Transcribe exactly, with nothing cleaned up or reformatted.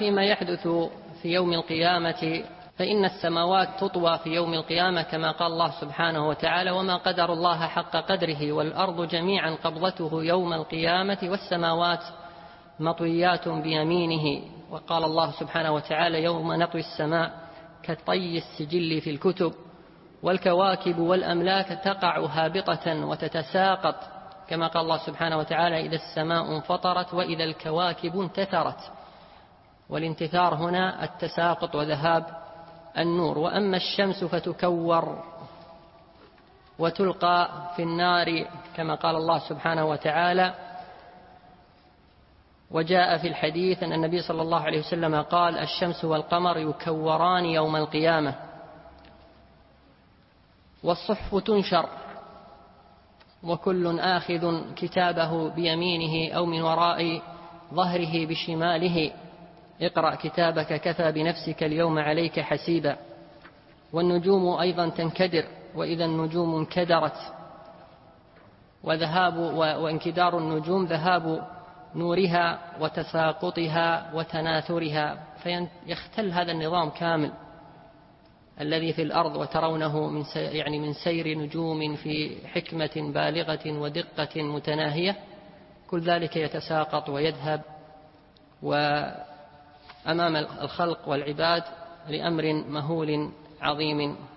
فيما يحدث في يوم القيامة، فإن السماوات تطوى في يوم القيامة كما قال الله سبحانه وتعالى: وما قدر الله حق قدره والأرض جميعا قبضته يوم القيامة والسماوات مطويات بيمينه. وقال الله سبحانه وتعالى: يوم نطوي السماء كطي السجل في الكتب. والكواكب والأملاك تقع هابطة وتتساقط كما قال الله سبحانه وتعالى: إذا السماء انفطرت وإذا الكواكب انتثرت. والانتثار هنا التساقط وذهاب النور. وأما الشمس فتكور وتلقى في النار كما قال الله سبحانه وتعالى. وجاء في الحديث أن النبي صلى الله عليه وسلم قال: الشمس والقمر يكوران يوم القيامة. والصحف تنشر وكل آخذ كتابه بيمينه أو من وراء ظهره بشماله: اقرأ كتابك كفى بنفسك اليوم عليك حسيبا. والنجوم أيضا تنكدر، وإذا النجوم انكدرت. وذهاب وانكدار النجوم ذهاب نورها وتساقطها وتناثرها، فيختل هذا النظام كامل الذي في الأرض وترونه من يعني من سير نجوم في حكمة بالغة ودقة متناهية، كل ذلك يتساقط ويذهب وأمام الخلق والعباد لأمر مهول عظيم